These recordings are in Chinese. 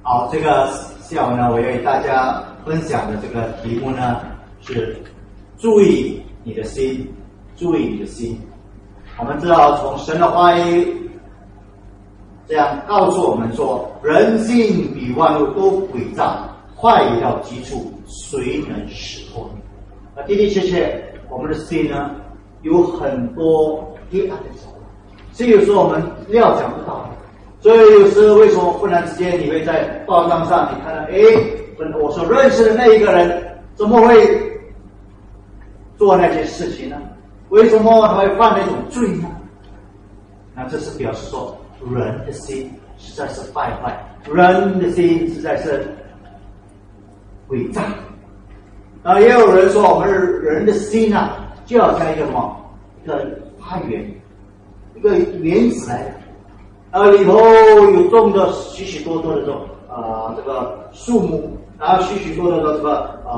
好，这个下午呢，我要与大家分享的这个题目呢是注意你的心，注意你的心。我们知道从神的话语这样告诉我们说，人性比万物都诡诈，坏已到极处，谁能识破？的确，我们的心呢有很多黑暗的角落，所以有时候我们料想不到。所以有时为什么忽然之间你会在报章上你看到，我所认识的那一个人怎么会做那些事情呢？为什么他会犯那种罪呢？那这是表示说人的心实在是败坏，人的心实在是诡诈。也有人说我们人的心啊，就好像一个花园，一个园子来的。里头有种着许许多多的这种这个树木，然后许许多多的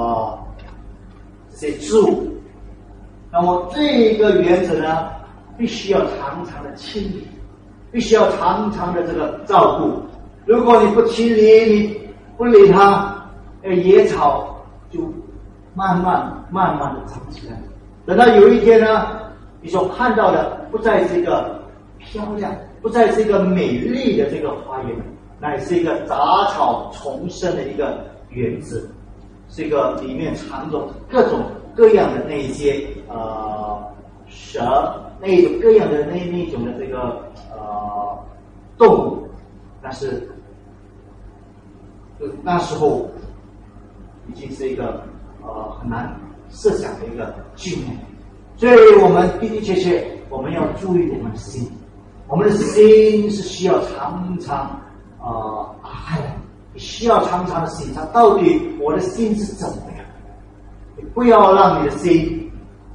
这些植物。那么这个园子呢，必须要常常的清理，必须要常常的这个照顾。如果你不清理，你不理它，野草就慢慢的长起来。等到有一天呢，你所看到的不再是一个漂亮，不再是一个美丽的这个花园，乃是一个杂草丛生的一个园子，是一个里面藏着各种各样的那一些蛇，那种各样的那种的这个动物，但是那时候已经是一个很难设想的一个境面。所以我们的确我们要注意我们的心，我们的心是需要常常你需要常常的审查，到底我的心是怎么样？你不要让你的心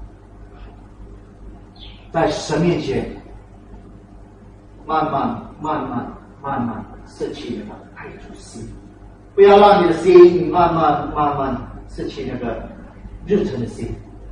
在神面前慢慢失去那个爱主心，不要让你的心慢慢失去那个热忱的心。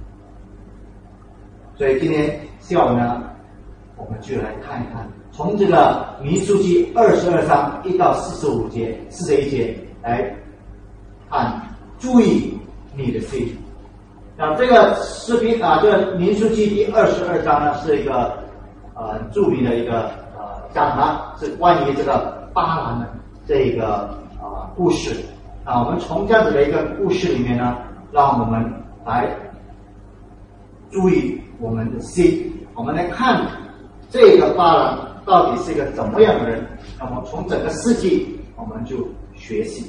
所以今天下午呢，我们就来看一看，从这个民数记22章1到41节来看，注意你的心。这个视频这个民数记第22章呢，是一个著名的一个讲坛，是关于这个巴兰的这个故事。我们从这样子的一个故事里面呢，让我们来注意我们的心，我们来看这个巴兰到底是一个怎么样的人。那么从整个事迹我们就学习。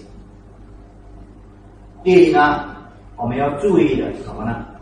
第一呢，我们要注意的是什么呢？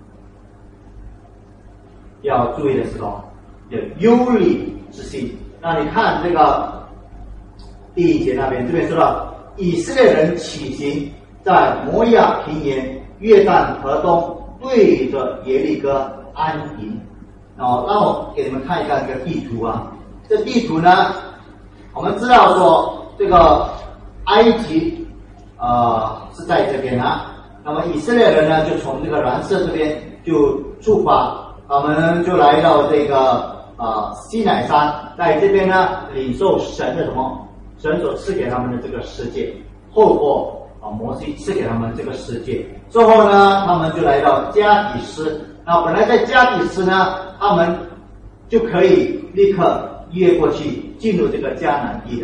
要注意的是什么？忧虑之心。那你看这个第一节那边，这边说到以色列人起行，在摩亚平原约旦河东对着耶利哥安营。让我给你们看一下这个地图啊。这地图呢，我们知道说这个埃及是在这边啊，那么以色列人呢就从这个蓝色这边就出发，他们就来到这个西乃山，在这边呢领受神的什么？神所赐给他们的这个世界，透过摩西赐给他们这个世界。之后呢，他们就来到加底斯。那本来在加底斯呢，他们就可以立刻越过去进入这个迦南地的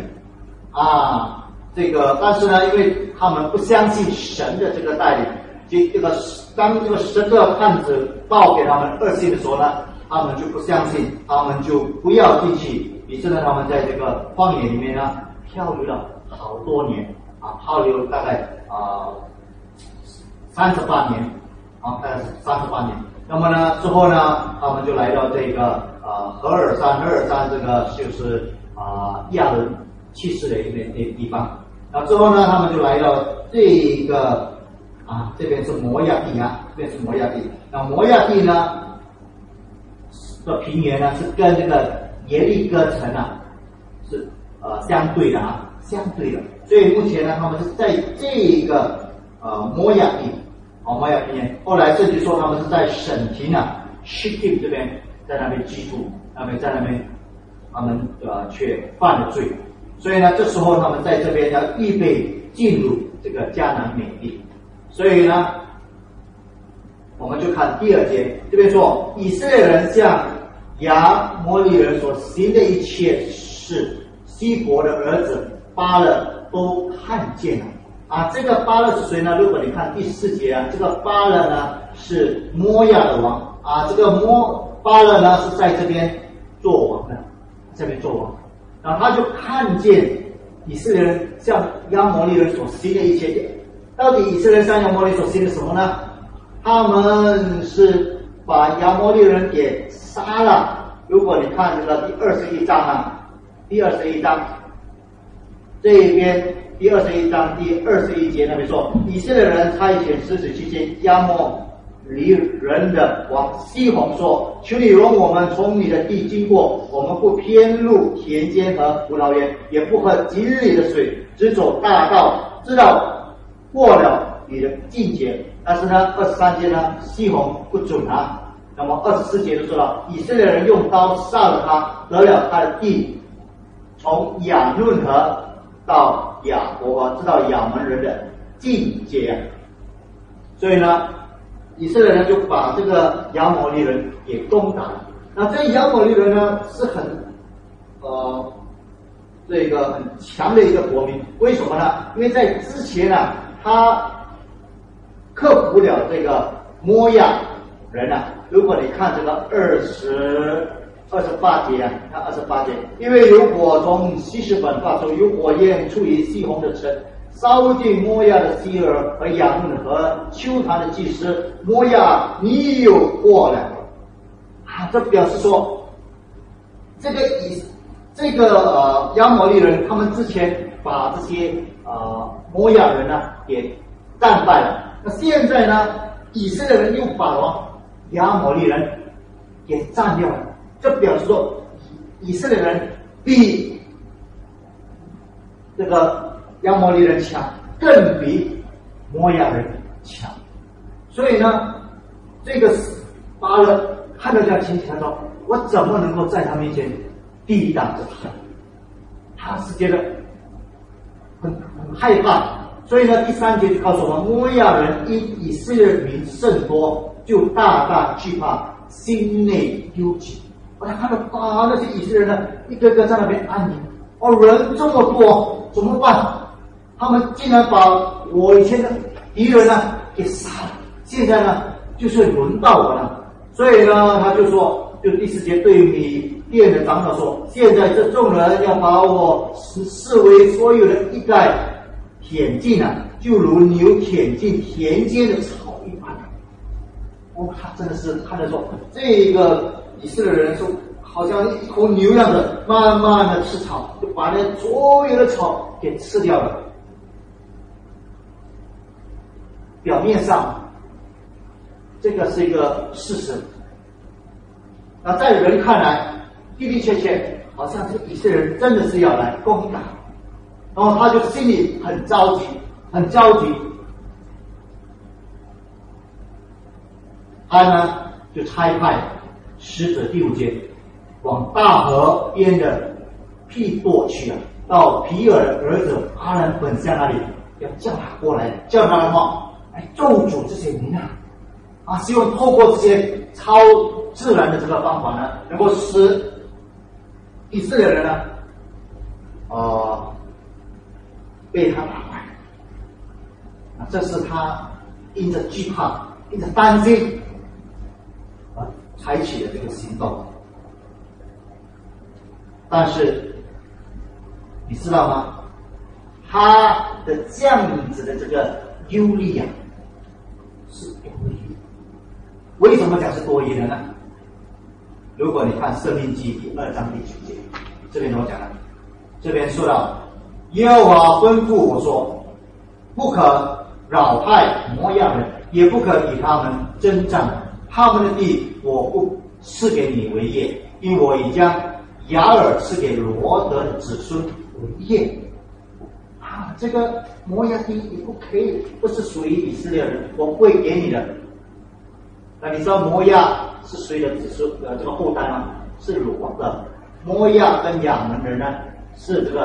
但是呢，因为他们不相信神的这个带领，当这个神的探子报给他们恶信的时候呢，他们就不相信，他们就不要进去，于是呢，他们在这个荒野里面呢漂流了好多年漂流大概38年大概是38年。那么呢，之后呢，他们就来到这个何尔山这个就是亚伦去世的一个地方。然后之后呢，他们就来到这个这边是摩亚地这边是摩亚地。那摩亚地呢的平原呢是跟这个耶利哥城是相对的相对的。所以目前呢，他们是在这个摩亚地摩亚平原。后来甚至说他们是在省庭Shittim 这边，在那边居住，在那边他们却犯了罪。 所以呢，这时候他们在这边要预备进入这个迦南美地。所以呢，我们就看第2节，这边说以色列人向亚摩利人所行的一切事，西伯的儿子巴勒都看见了。这个巴勒是谁呢？如果你看第4节这个巴勒呢是摩亚的王这个巴勒呢是在这边做王的，这边做王，然后他就看见以色列人向亚摩利人所行的一切。到底以色列人向亚摩利所行的什么呢？他们是把亚摩利人给杀了。如果你看这个第21章第21章这一边第21章第21节那边说，以色列人差遣使者去见亚摩利人的王西宏说，求你容我们从你的地经过，我们不偏入田间和葡萄园，也不喝井里的水，只走大道，知道过了你的境界。但是呢23节呢西宏不准那么24节就说了，以色列人用刀杀了他，得了他的地，从亚嫩河到亚伯河，直到亚门人的境界。所以呢，以色列人就把这个亚摩利人给攻打了。那这亚摩利人呢是很这个很强的一个国民，为什么呢？因为在之前他克服了这个摩亚人如果你看这个28节看28节，因为有火从希实本发出，有火焰出于西宏的城，烧尽摩亚的希尔和亚嫩和丘坛的祭司。摩亚，你有祸了这表示说这个亚摩利人他们之前把这些摩亚人给战败了。那现在呢，以色列人又把亚摩利人给占掉了，这表示说以色列人比这个亚摩利人强，更比摩亚人强。所以呢，这个巴勒看到这样情形，他说我怎么能够在他面前抵挡着他是觉得很害怕。所以呢，第3节就告诉我们，摩亚人因以色列民甚多，就大大惧怕，心内忧急。他看到那些以色列人呢，一个个在那边安营，人这么多，怎么办？他们竟然把我以前的敌人给杀了，现在呢就是轮到我了。所以呢，他就说，就第4节对米店的长老说，现在这众人要把我视为所有的一概舔尽就如牛舔尽田间的草一般。他真的是看得说，这个以色列人说好像一头牛一样的，慢慢的吃草，就把那所有的草给吃掉了。表面上这个是一个事实，那在人看来的的确确好像这个以色列人真的是要来攻打，然后他就心里很着急，他呢就差派使者第5节往大河边的庇多去到皮尔的儿子阿兰本乡那里，要叫他过来，叫他来咒诅这些民希望透过这些超自然的这个方法呢，能够使以色列人呢被他打败。这是他因着惧怕，因着担心采取的这个行动。但是你知道吗？他的这样子的这个忧虑是多余的。为什么讲是多余的呢？如果你看《申命记》第2章第9节，这边怎么讲呢？这边说到，耶和华吩咐我说，不可扰害摩亚人，也不可与他们征战，他们的地我不赐给你为业，因为我已将雅尔赐给罗德的子孙为业。这个摩亚地你不可以，不是属于以色列人，我不会给你的。那你知道摩亚是谁的子孙这个后代吗？是罗的。摩亚跟亚门人呢是这个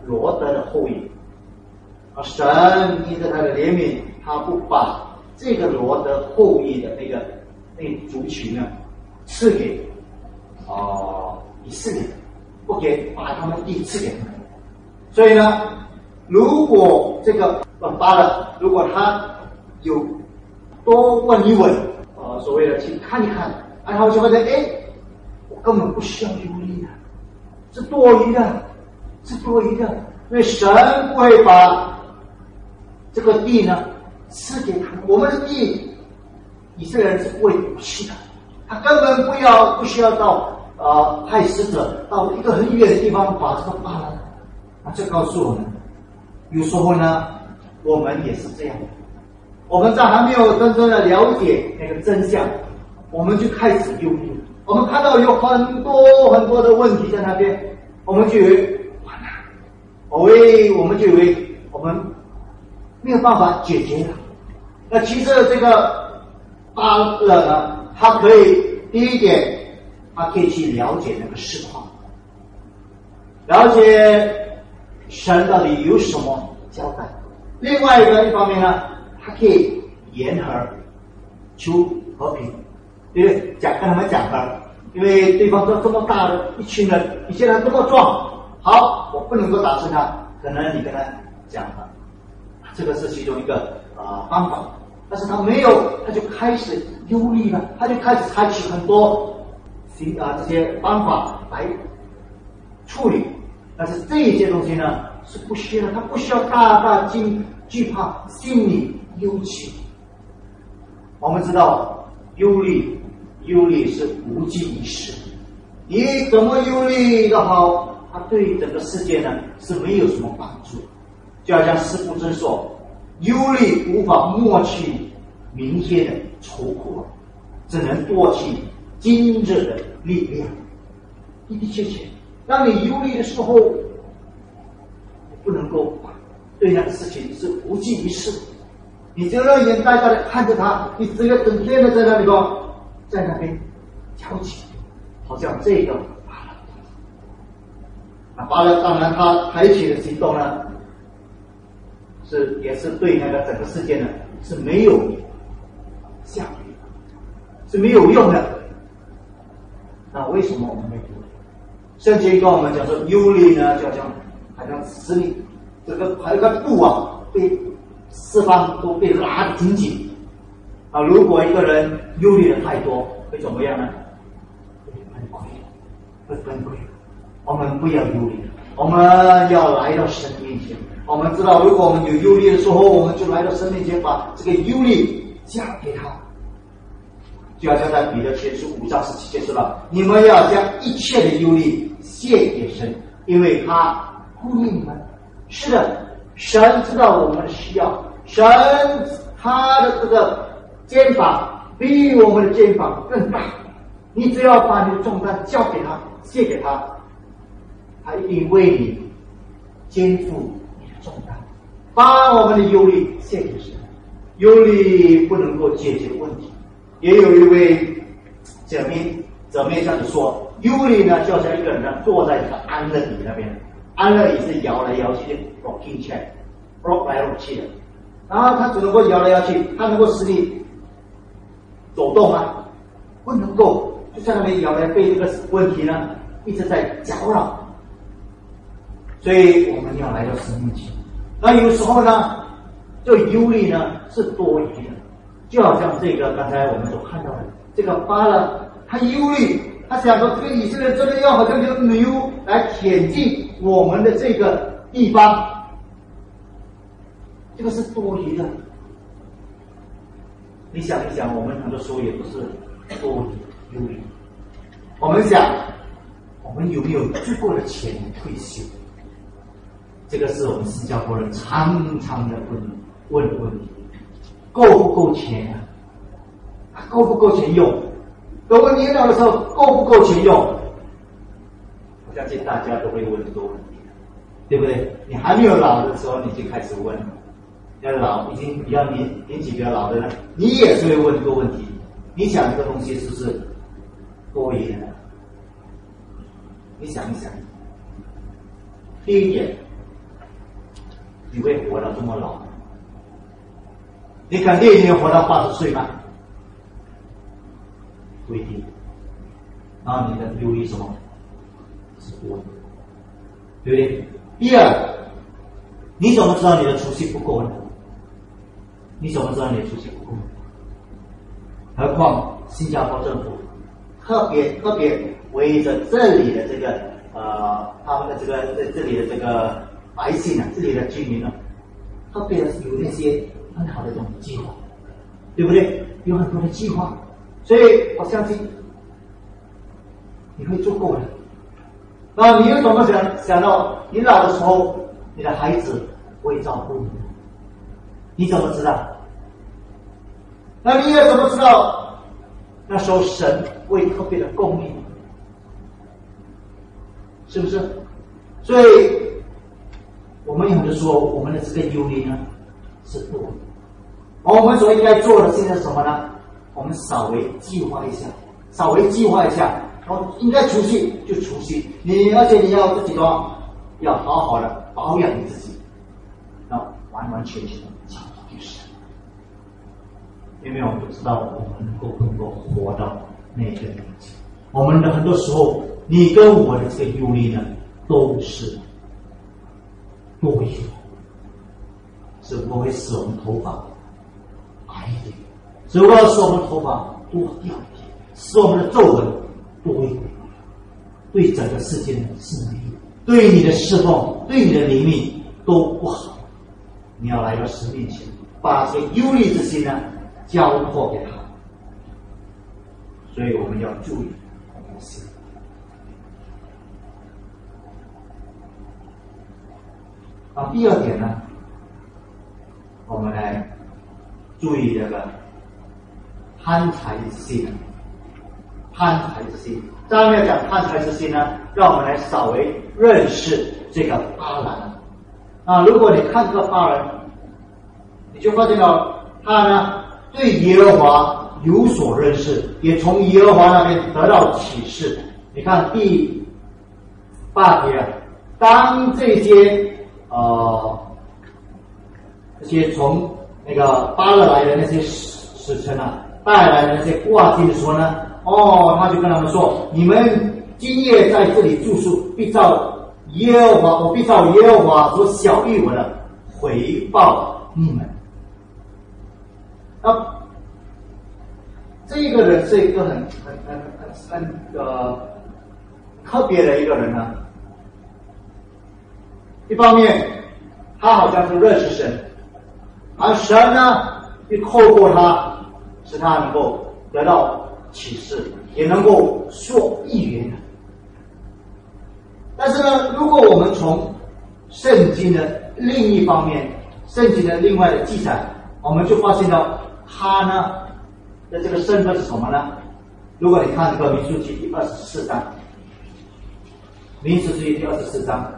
罗德的后裔。神因着他的怜悯，他不把这个罗德后裔的那族群呢赐给以色列，不给把他们地赐给他们。所以呢，如果这个巴勒，如果他有多问一问，所谓的去看一看，然后就发现，我根本不需要忧虑的，是多余的，因为神不会把这个地呢赐给他们。我们的地，以色列人是不会丢弃的，他根本不需要到派使者到一个很远的地方把这个巴勒。这告诉我们，有时候呢，我们也是这样的。我们在还没有真正的了解那个真相，我们就开始忧虑。我们看到有很多的问题在那边，我们就以为完了，我们就以为我们没有办法解决了。那其实这个巴勒呢，他可以第一点，他可以去了解那个事况，了解神到底有什么交代。另外一方面呢，他可以言和求和平，对不对？跟他们讲和，因为对方都这么大的一群人，你现在这么壮，好，我不能够打胜他，可能你跟他讲和，这个是其中一个方法。但是他没有，他就开始忧虑了，他就开始采取很多这些方法来处理。但是这一些东西呢是不需要，他不需要大惧怕，心里忧戚。我们知道忧虑是无济于事，你怎么忧虑的好，它对整个世界呢是没有什么帮助。就好像师父真说，忧虑无法抹去明天的愁苦，只能夺去今日的力量。的的确确，当你忧虑的时候，你不能够对那个事情是无济于事，你就让眼呆呆的看着他，你只有整天的在那里在那边焦急，好像这个巴勒当然他采取的行动呢，也是对那个整个世界呢是没有效益，是没有用的。那为什么我们会忧虑？圣经跟我们讲说，忧虑呢，就好像使你这个还有个布被四方都被拉得紧紧如果一个人忧虑的太多，会怎么样呢？会崩溃。我们不要忧虑，我们要来到神面前。我们知道，如果我们有忧虑的时候，我们就来到神面前，把这个忧虑交给他。就好像在彼得前书5章17节说了，你们要将一切的忧虑献给神，因为他顾念你们。是的，神知道我们的需要，神他的这个肩膀比我们的肩膀更大，你只要把你的重担交给他，献给他，他一定为你肩负你的重担。把我们的忧虑献给神，忧虑不能够解决问题。也有一位姐妹这样子说，忧虑呢就像一个人呢坐在这个安乐椅那边，安乐椅是摇来摇去的 rocking chair， rock 来 rock 去的，然后他只能够摇来摇去，他能够使你走动吗？不能够，就在那边摇来，被这个问题呢一直在搅扰。所以我们要来到神面前。那有时候呢，这忧虑呢是多余的，就好像这个刚才我们所看到的这个巴勒，他忧虑，他想说这个以色列真的要好像这个牛来舔进我们的这个地方，这个是多余的。你想一想，我们很多时候也不是多余忧虑。我们想，我们有没有足够的钱退休？这个是我们新加坡人常常的问的问题。够不够钱啊？够不够钱用？等我年老的时候，够不够钱用？我相信大家都会问这个问题，对不对？你还没有老的时候，你就开始问；要老，已经比较年纪比较老的人，你也是会问这个问题。你想这个东西是不是多余的？你想一想。第一点， 你会活到这么老？你肯定你活到80岁吗？不一定。然后你的忧虑什么？是多的，对不对？第二，你怎么知道你的储蓄不够呢？你怎么知道你的储蓄不够呢？何况新加坡政府特别围着这里的这个他们的这里的这个百姓啊，这里的居民啊，特别有那些很好的这种计划，对不对？有很多的计划，所以我相信你会做够的。那你又怎么想到你老的时候，你的孩子会照顾你？你怎么知道？那你也怎么知道那时候神会特别的供应？是不是？所以我们有的时候我们的这个忧虑呢是多的，而我们所应该做的现在是什么呢？我们稍微计划一下，然后应该储蓄就储蓄，而且你要自己要好好的保养你自己，要完完全全的交给神，因为我们都知道我们能够活到那个年纪。我们的很多时候，你跟我的这个忧虑呢，都是多余的，只不过会使我们头发白一点，只不过使我们头发多掉一点，使我们的皱纹多一点，对整个世界呢是没有，对你的侍奉，对你的灵命都不好。你要来到神面前，把这个忧虑之心呢交托给他。所以我们要注意我们的心。第二点呢，我们来注意这个贪财之心。贪财之心，当然要讲贪财之心呢，让我们来稍微认识这个巴兰。如果你看这个巴兰，你就发现了他呢对耶和华有所认识，也从耶和华那边得到启示。你看第8节，当这些从那个巴勒来的那些使臣啊，带来的那些挂金的时候呢，他就跟他们说：你们今夜在这里住宿，必照耶和华所晓谕我的回报你们。这一个人是一个很特别的一个人呢。一方面，他好像是认识神，而神呢，又透过他，使他能够得到启示，也能够说预言。但是呢，如果我们从圣经的另一方面，圣经的另外的记载，我们就发现到他呢的这个身份是什么呢？如果你看这个民数记第24章，民数记第24章。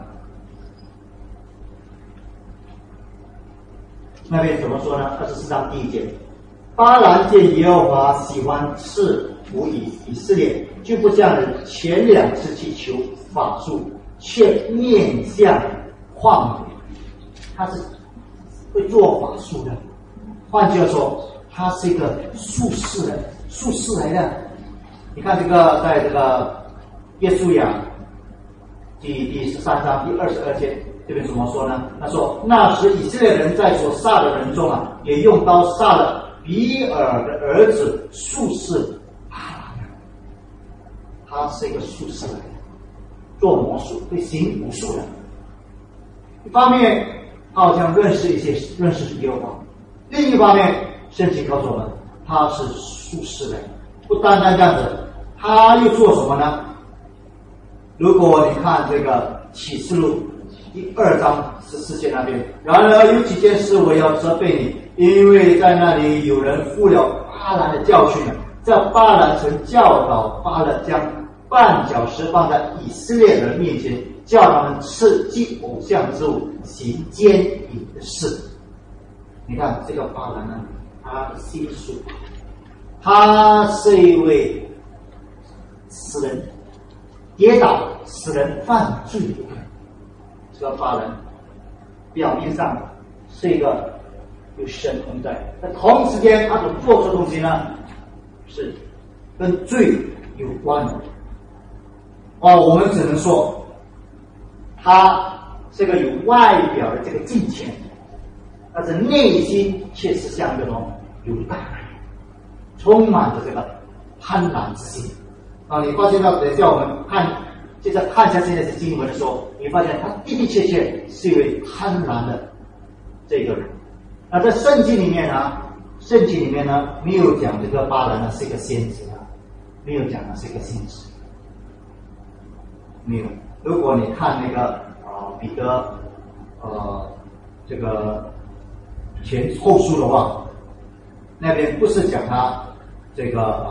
那边怎么说呢？24章第1节，巴兰见耶和华喜欢赐福以色列，就不像前2次去求法术，却面向旷野。他是会做法术的，换句话说，他是一个术士来的。你看这个，在这个约书亚第13章第22节。这边怎么说呢？他说：那时以色列人在所杀的人中啊，也用刀杀了比尔的儿子术士巴兰。他是一个术士来的，做魔术，会行武术的。一方面，他好像认识耶和华；另一方面，圣经告诉我们，他是术士来的。不单单这样子，他又做什么呢？如果你看这个启示录第2章14节那边，然而有几件事我要责备你，因为在那里有人负了巴兰的教训了。这巴兰曾教导巴勒将绊脚石放在以色列人面前，叫他们吃祭偶像之物，行奸淫的事。你看这个巴兰呢，他的心术，他是一位使人跌倒、使人犯罪的人。这个巴兰， 表面上是一个有神同在，但同时间他所做出的东西呢，是跟罪有关的。我们只能说，他这个有外表的这个敬虔，但是内心却是像这种有大爱，充满着这个贪婪之心。你发现到，等一下我们接着看一下现在的经文的时候，你发现他的的确确是一位贪婪的这个人。在圣经里面呢，没有讲这个巴兰呢是一个先知啊，没有讲他是一个先知，没有。如果你看那个彼得这个前后书的话，那边不是讲他这个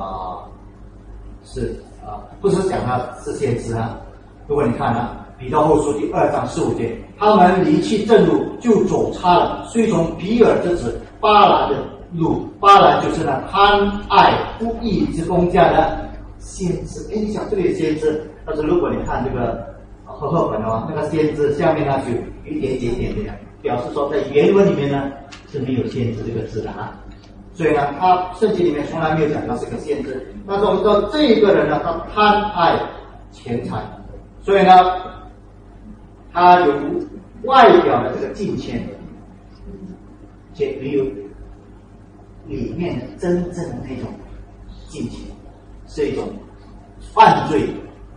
不是讲他是先知啊。如果你看彼得后书第2章15节，他们离弃正路，就走差了，虽从比尔之子巴兰的路，巴兰就是那贪爱不义之工价的先知。你想这里的先知，但是如果你看这个和合本的话，那个先知下面呢就有一点点表示说，在原文里面呢是没有先知这个字的啊。所以呢，他圣经里面从来没有讲他是个先知。但是我们知道这个人呢，他贪爱钱财，所以呢，他有外表的这个敬虔，且没有里面的真正的那种敬虔，是一种犯罪。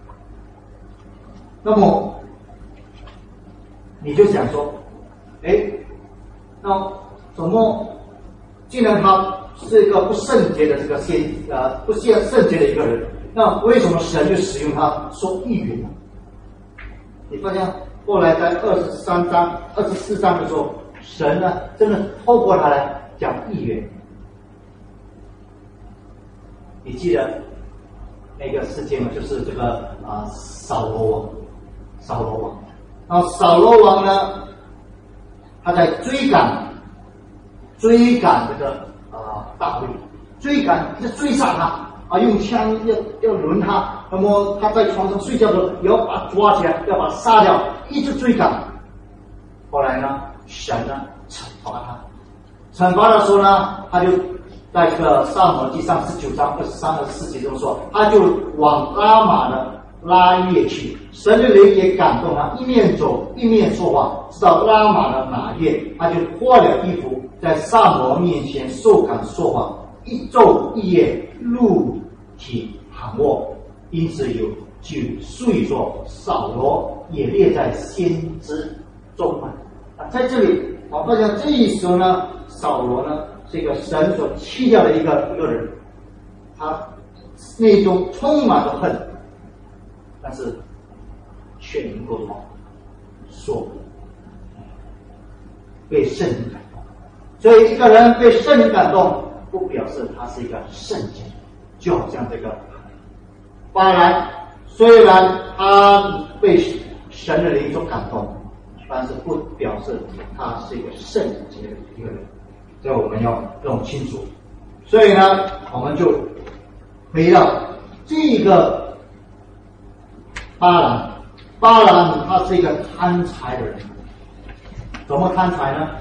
那么你就想说，那怎么既然他是一个不圣洁的这个不圣洁的一个人，那为什么神就使用他说预言呢？你发现后来在24章的时候，神呢真的透过他来讲预言。你记得那个事件吗？就是这个扫罗王。然后扫罗王呢，他在追赶这个大卫，一直追杀他用枪要抡他，那么他在床上睡觉的时候也要把他抓起来，要把他杀掉，一直追赶。后来呢，神呢惩罚的时候呢，他就在这个撒母耳记上19章23、24节中说，他就往拉玛的拉叶去，神的灵也感动他，一面走一面说话，直到拉玛的哪夜，他就脱了衣服，在撒母耳面前受感说话，一昼一夜露体躺卧，因此就述说扫罗也列在先知中嘛。在这里我发现这时候呢，扫罗呢是一个神所弃掉的一个人，他内中充满了恨，但是却能够说被圣灵感动。所以一个人被圣灵感动，不表示他是一个圣洁，就好像这个巴兰，虽然他被神的灵所感动，但是不表示他是一个圣洁的一个人，这我们要弄清楚。所以呢，我们就回到这个巴兰他是一个贪财的人。怎么贪财呢？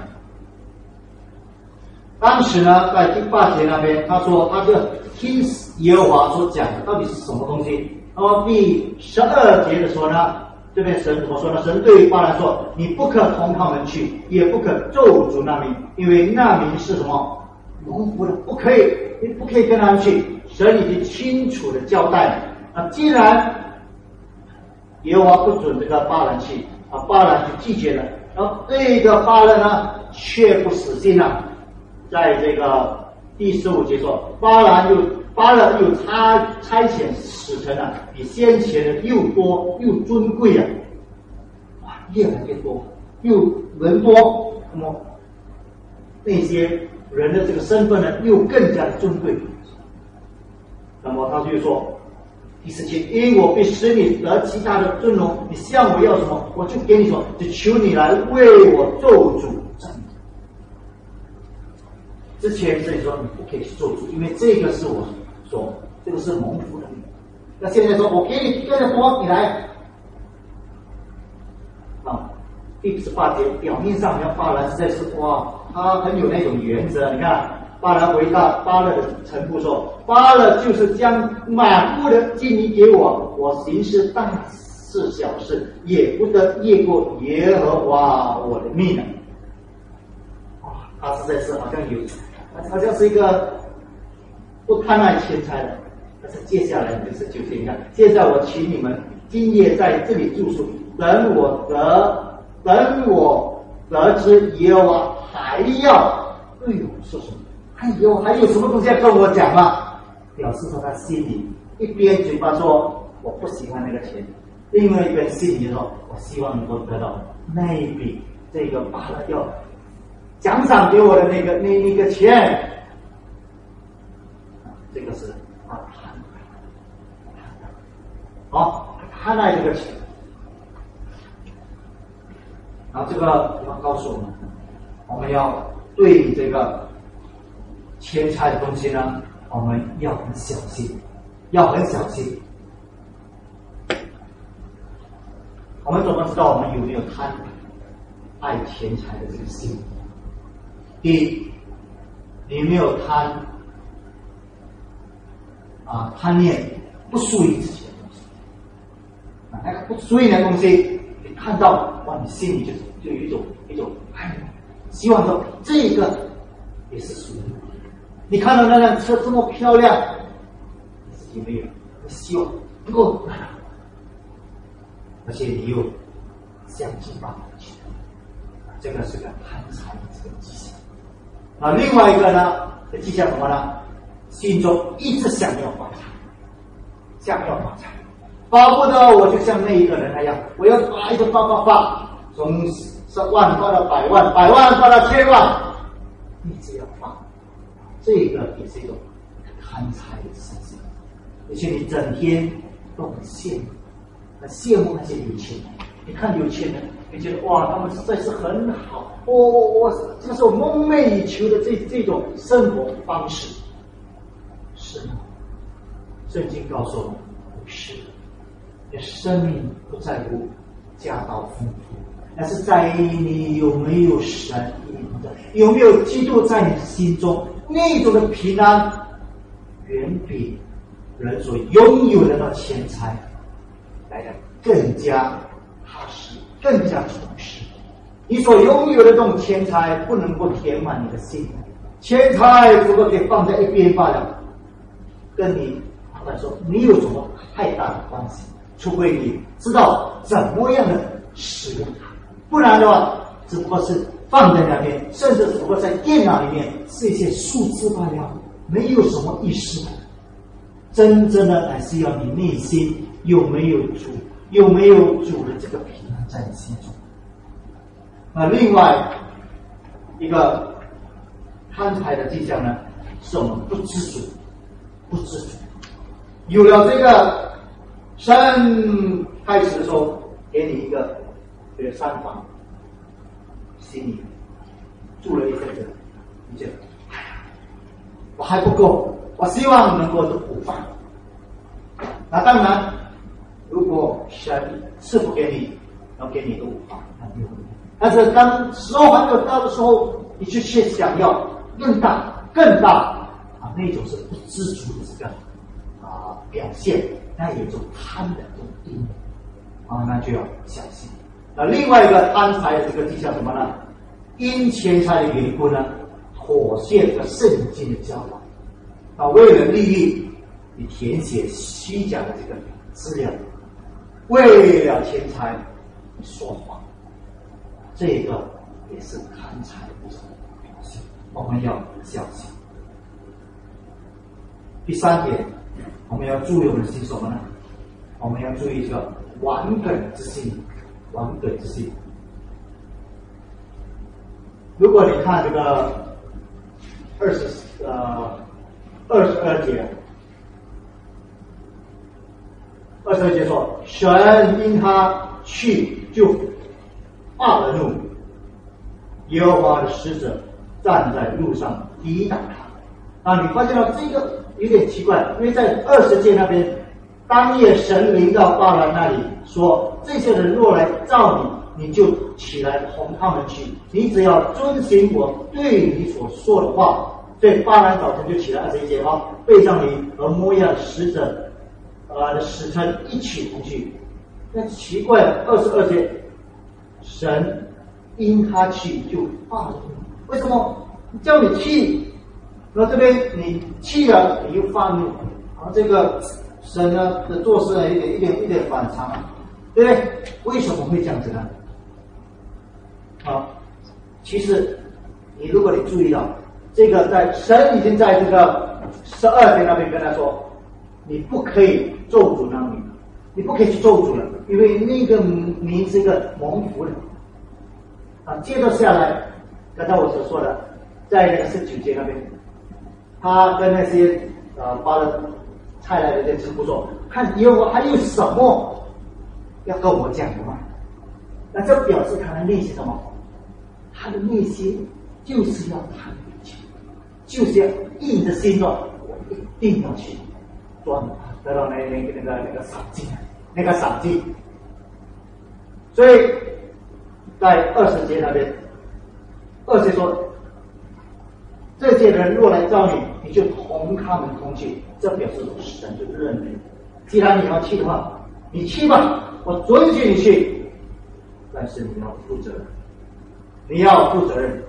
当时呢，在第8节那边，他说他就听耶和华所讲的到底是什么东西。那么第12节的时候呢，这边神怎么说呢？神对巴兰说：“你不可同他们去，也不可咒诅那民，因为那民是什么？蒙福的，不可以，你不可以跟他们去。”神已经清楚的交代了。既然耶和华不准这个巴兰去，巴兰就拒绝了。然后这个巴兰呢，却不死心了。在这个第15节说，巴兰又差遣使臣了，比先前的又多又尊贵了，越来越多，又人多，那么那些人的这个身份呢，又更加的尊贵。那么他就说第17节，因我必使你得极大的尊荣，你向我要什么，我就给你什么，就求你来为我做主。之前这里说你不可以去做主，因为这个是我说，这个是蒙福的。那现在说我给你更多，你来第18节，表面上你看巴兰实在是哇，他很有那种原则。你看巴兰回答巴勒的臣仆说：“巴勒就是将满户的金银给我，我行事大事小事，也不得越过耶和华我的命了。”哇，他实在是好像是一个不贪爱钱财的。但是接下来就是9节，你看，现在我请你们今夜在这里住宿，等我得知耶和华还要对我说什么。还有什么东西要跟我讲吗？表示说他心里一边嘴巴说我不喜欢那个钱，另外一边心里说我希望能够得到那一笔这个巴勒要奖赏给我的那个钱。这个是好，贪爱这个钱。然后这个地方告诉我们，我们要对这个钱财的东西呢，我们要很小心，要很小心。我们怎么知道我们有没有贪爱钱财的这个心？第一，你有没有贪念不属于自己的东西？那个不属于你的东西，你看到哇，你心里就有一种希望说这个也是属于你。你看到那辆车这么漂亮，你自己没有，你希望能够，而且你又想尽办法去，这个是个贪财的这个迹象。另外一个呢，这迹象什么呢？心中一直想要发财，巴不得我就像那一个人那样，我要发一个发，从10万发到100万，100万发到1000万，一直要发。这个也是一种贪财的现象，而且你整天都很羡慕那些有钱人。你看有钱人，你觉得哇，他们实在是很好，这是我梦寐以求的这种生活方式。是吗？圣经告诉我们，不是。你的生命不在乎家道丰富，而是在于你有没有神的，有没有基督在你心中。那种的平安，远比人所拥有的那钱财来的更加踏实，更加充实。你所拥有的这种钱财不能够填满你的心，钱财只不过可以放在一边罢了，跟你老板说没有什么太大的关系，除非你知道怎么样的使用它，不然的话只不过是放在那边，甚至只不过在电脑里面是一些数字罢了，没有什么意思的。真正的还是要你内心有没有主的这个平安在你心中。另外一个贪财的迹象呢，是我们不知足。有了这个神开始的时候给你一个这个3房，心里住了一阵子，你觉得我还不够，我希望能够补饭。那当然，如果神赐福给你，能给你一个补饭，那没有问题。但是当时候还没有到的时候，你却想要更大那种是不知足的这个表现，那有一种贪的这种定义那就要小心。另外一个贪财的这个迹象什么呢？因钱财的缘故呢，妥协这个圣经的教导为了利益，你填写虚假的这个资料，为了钱财你说谎，这个也是贪财的一种表现，我们要小心。第3点，我们要注意我们的心什么呢？我们要注意这个顽梗之心。如果你看这个22节，22节说，神因他去就发了怒，耶和华的使者站在路上抵挡他。你发现了这个有点奇怪，因为在20节那边，当夜神临到巴兰那里，说这些人若来召你，你就起来同他们去，你只要遵行我对你所说的话。所以巴兰早晨就起来21节啊，背上驴和摩押使者的使臣一起同去。那奇怪了，22节，神因他去就发怒，为什么？叫你去，然后这边你去了，你又发怒，这个神呢的做事呢一点反常，对不对？为什么会这样子呢？其实如果你注意到。这个在神已经在这个12节那边跟他说，你不可以咒诅那名，你不可以去咒诅了，因为那个名是一个蒙福的。接着下来，刚才我所说的，在那个19节那边，他跟那些发了差来的这些臣仆说，看耶和华还有什么要跟我讲的吗？那这表示他的内心什么？他的内心就是要谈。就是要硬着心说，我一定要去赚得到那个赏金，那个赏金。所以在20节那边，20节说，这些人若来招你，你就同他们同去，这表示神就认为，既然你要去的话，你去吧，我准许你去，但是你要负责任，你要负责任。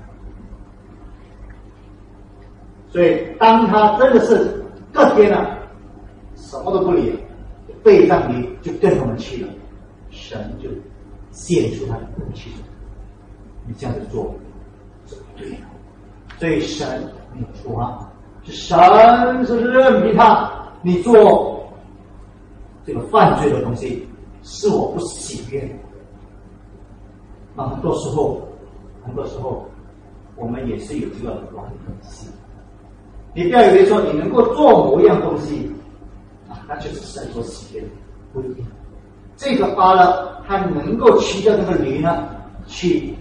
所以，当他真的是隔天了，什么都不理，背上驴就跟他们去了，神就献出他的怒气，你这样子做是不对的。所以神没有错啊，是神是任凭他，你做这个犯罪的东西，是我不喜悦的。很多时候，我们也是有这个软本性。你不要以为说你能够做某样东西那就是神所喜悦的，不一定。这个巴勒他能够骑着这个驴呢，去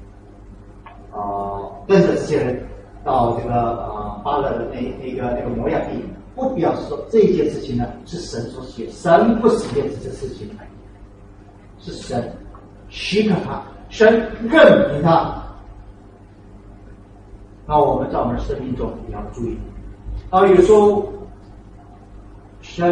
跟着这些人到这个巴勒的那个摩押地，不表示说这件事情呢是神所喜悦，神不喜悦这件事情，是神许可他，神任凭他。那我们在我们的生命中也要注意，有时候神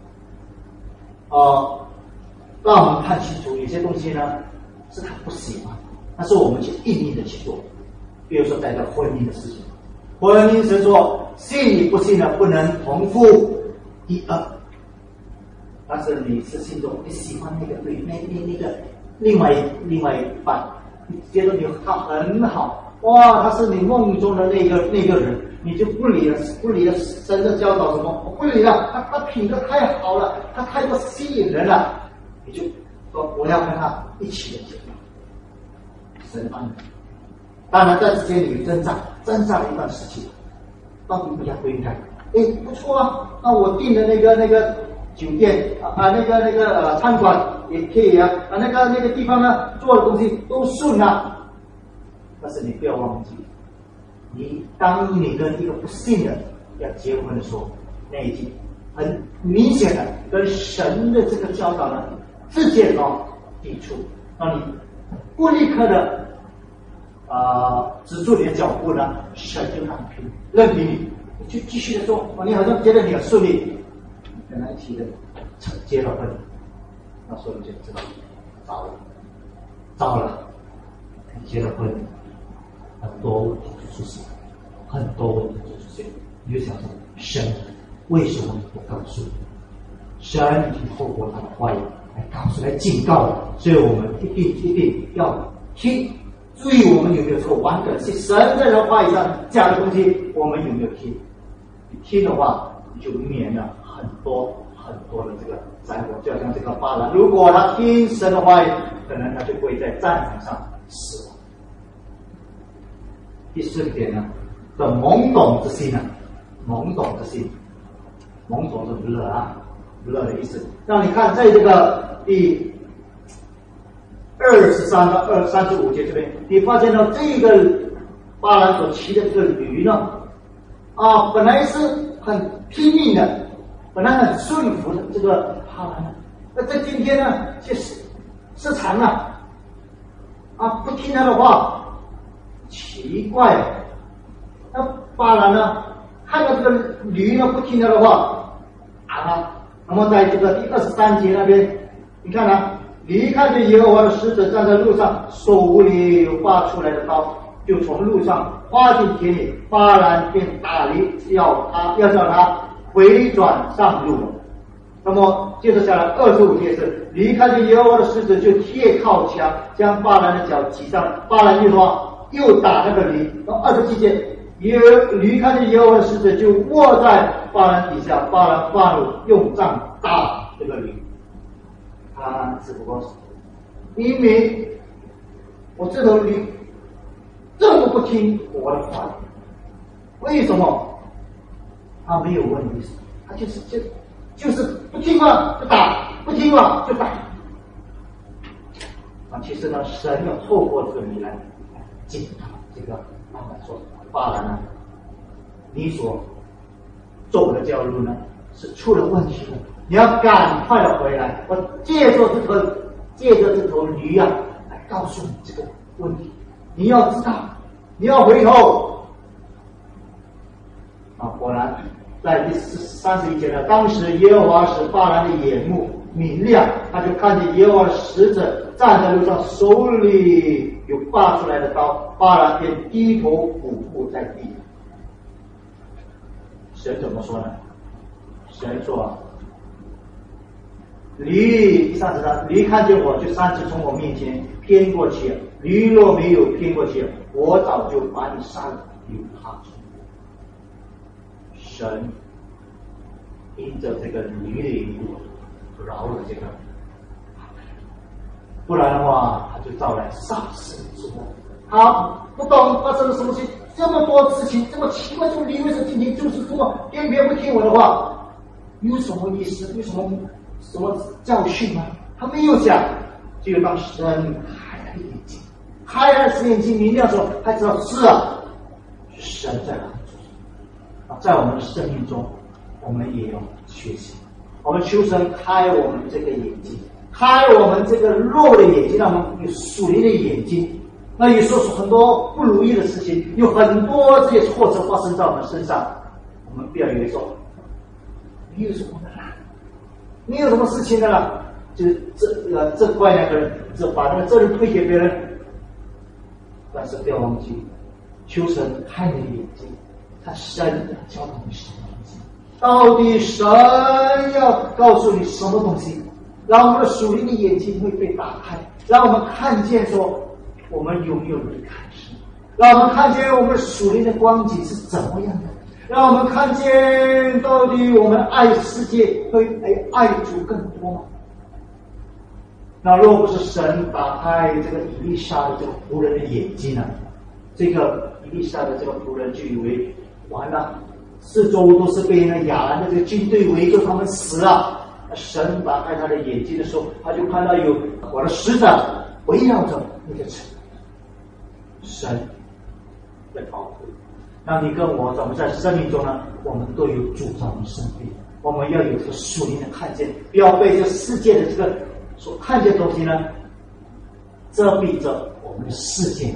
让我们看清楚有些东西呢是他不喜欢，但是我们去硬硬的去做。比如说在这婚姻的事情，婚姻是说信与不信呢不能同父一二，但是你是心中你喜欢那个对那个另外一半，你觉得他很好。哇，他是你梦中的那个人，你就不理了神的教导什么？我不理了，他品德太好了，他太过吸引人了，你就说我要跟他一起的结婚。神安排，当然在之间你挣扎了一段时期，到底不应该？不错啊，那我订的那个酒店那个餐馆也可以啊，那个地方呢做的东西都顺啊。但是你不要忘记，当你跟一个不信的要结婚的时候，那已经很明显的跟神的这个教导呢直接抵触，让你不立刻的止住你的脚步呢，神就任凭你就继续的做，你好像觉得你很顺利，跟他一起的结了婚，那时候你就知道糟了，结了婚。很多问题就出现，你就想说，神为什么不告诉你？神已经透过他的话语来警告了，所以我们一定要听。注意我们有没有这个完整性？神在这话语上讲的东西，我们有没有听？你听的话，你就免了很多的这个灾祸。就好像这个巴兰，如果他听神的话语，可能他就会在战场上死亡。第四个点呢，叫懵懂之心啊，懵懂之心，懵懂是不乐的意思。那你看，在这个第23到35节这边，你发现到这个巴兰所骑的这个驴呢，本来是很拼命的，本来很顺服的这个巴兰呢，那在今天呢，却失常了。 不听他的话，奇怪了。那巴兰呢，看到这个驴呢不听他的话，那么在这个第23节那边，你看驴看见耶和华的使者站在路上，手里有拔出来的刀，就从路上跨进田里，巴兰便打驴，要叫他回转上路了。那么接着下来25节是驴看见耶和华的使者，就贴靠墙，将巴兰的脚挤上，巴兰又打那个驴。27节驴看见耶和华的使者，就卧在巴兰底下，巴兰发怒，用杖打这个驴。他只不过是明明我这头驴这么不听我的话，为什么他没有问题？他就是不听话就打，不听话就打。其实呢，神要透过这个驴来检讨这个老板说，巴兰你所走的这条路呢是出了问题的，你要赶快的回来。我借着这头驴来告诉你这个问题，你要知道，你要回头。果然在第31节呢，当时耶和华使巴兰的眼目明亮，他就看见耶和华的使者站在路上，手里有拔出来的刀，巴兰便低头俯伏在地。神怎么说呢？神说，驴33，驴看见我就3次从我面前偏过去，驴若没有偏过去，我早就把你杀了，有他说。神因着这个驴的缘故饶了这个，不然的话他就招来杀身之祸。他不懂发生了什么事，这么多事情这么奇怪，这个驴为什么今天就是这么偏偏不听我的话？有什么意思？有什么教训吗？他没有讲，只有当神开了眼睛，开了眼睛明亮的时候，他知道是神在哪里。在我们的生命中，我们也要学习。我们求神开我们这个眼睛，开我们这个肉的眼睛，让我们有属灵的眼睛。那有时候很多不如意的事情，有很多这些挫折发生在我们身上，我们不要以为说没有什么的啦，没有什么事情的啦，就是这怪那个人，把那个责任推给别人。但是不要忘记，求神开你的眼睛。他神要教导你什么东西？到底神要告诉你什么东西？让我们的属灵的眼睛会被打开，让我们看见说我们拥有的开始，让我们看见我们属灵的光景是怎么样的，让我们看见到底我们爱世界会爱主更多吗？那若不是神打开这个以利沙的这个仆人的眼睛呢，这个以利沙的这个仆人就以为完了，四周都是被那亚兰的这个军队围住，他们死了。神打开他的眼睛的时候，他就看到有我的使者围绕着那个城。神在保护。那你跟我怎么在生命中呢？我们都有主造的生命，我们要有这个属灵的看见，不要被这个世界的这个所看见的东西呢遮蔽着我们的视线。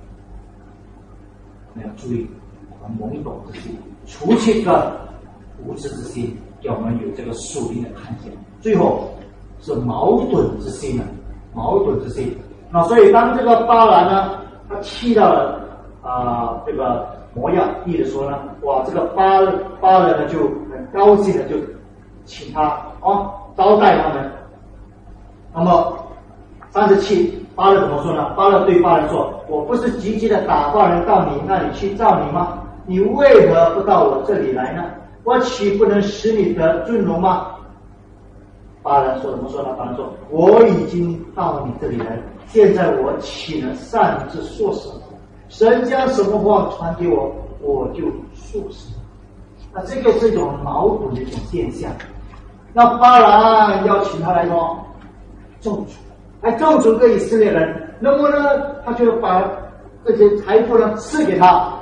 我们要注意我们懵懂之心，除去个无知之心，叫我们有这个属灵的看见。最后是矛盾之心呢，矛盾之心。那所以当这个巴兰呢，他气到了这个摩亚地的时候呢，哇，这个巴兰呢就很高兴的就请他招待他们。那么37，巴勒怎么说呢？巴勒对巴兰说：“我不是急急的打发人到你那里去召你吗？你为何不到我这里来呢？我岂不能使你得尊荣吗？”巴兰说：“怎么说呢？”巴兰说：“我已经到你这里来了，现在我岂能擅自说什么？神将什么话传给我，我就说什么。”那这个是一种矛盾的一种现象。那巴兰邀请他来说咒诅，来咒诅个以色列人，那么呢，他就把这些财富呢赐给他。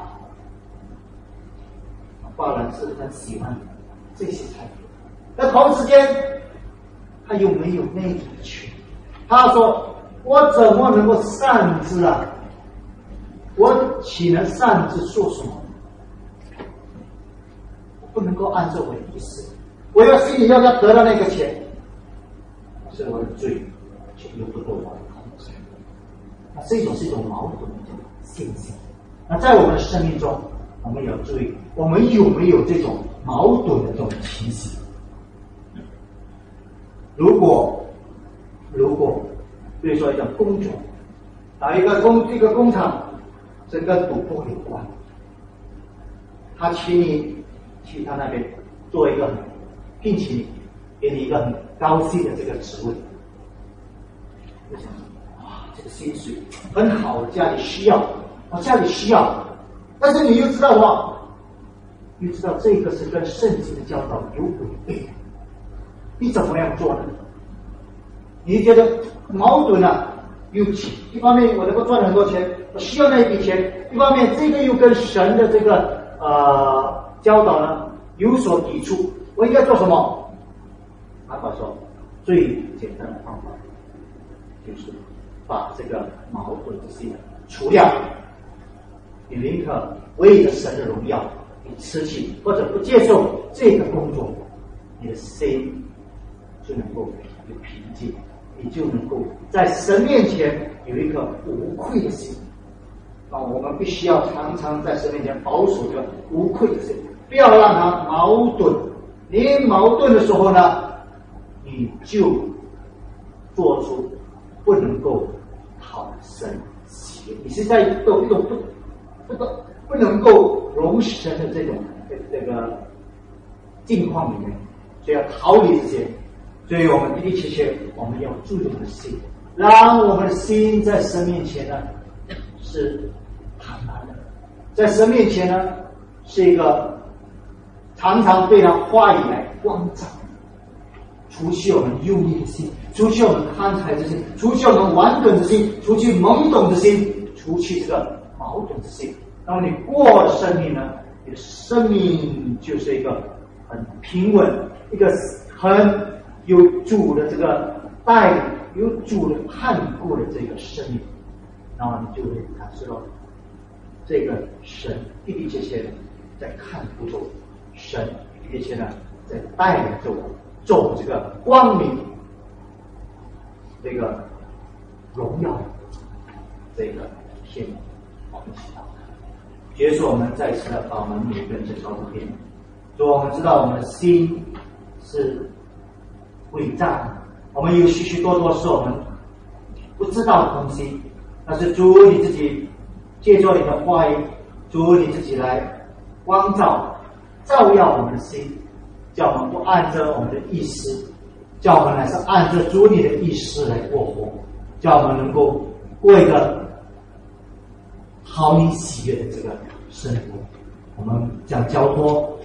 巴兰是很喜欢这些财富，那同时间他又没有那种的权。他说：“ 我怎么能够擅自啊？我岂能擅自说什么？我不能够按照我的意思，我要心里要得到那个钱，所以我的罪却又不够我的控制。那这种是一种矛盾的现象。那在我们的生命中，我们要注意，我们有没有这种矛盾的这种情形？如果比如说一个工种，一个工厂，这跟赌博有关，他请你去他那边做一个聘请你，给你一个很高兴的这个职位，我想哇，这个薪水很好，家里需要，但是你又知道这个是跟圣经的教导有违背，你怎么样做呢？你觉得矛盾啊？一方面我能够赚很多钱，我需要那一笔钱；一方面这个又跟神的这个教导呢有所抵触，我应该做什么？阿爸说，最简单的方法就是把这个矛盾之心除掉。你宁可为了神的荣耀，你辞去或者不接受这个工作，你的心就能够有平静，你就能够在神面前有一颗无愧的心。我们必须要常常在神面前保守这个无愧的心，不要让它矛盾。你矛盾的时候呢，你就做出不能够讨神喜悦，你是在一种不能够容神的这个境况里面，所以要逃离这些。所以我们的确我们要注意我们的心，让我们的心在神面前呢是坦然的，在神面前呢是一个常常被他话语来光照，除去我们忧虑的心，除去我们慷慨之心，除去我们顽梗之心，除去懵懂的心，除去这个矛盾之心。那么你过了生命呢，你的生命就是一个很平稳，一个很有主的这个带领，有主的看顾的这个生命，然后你就会感受到这个神的的确确在看顾着我，神的的确呢在带领着我走这个光明，这个荣耀，这个天，我们祈祷。结束我们再次的把我们每个人这照片，所以我们知道我们的心是伪造，我们有许许多多是我们不知道的东西，但是主你自己借助你的话语，主你自己来光照耀我们的心，叫我们不按着我们的意思，叫我们乃是按着主你的意思来过活，叫我们能够过一个讨你喜悦的这个生活。我们将交托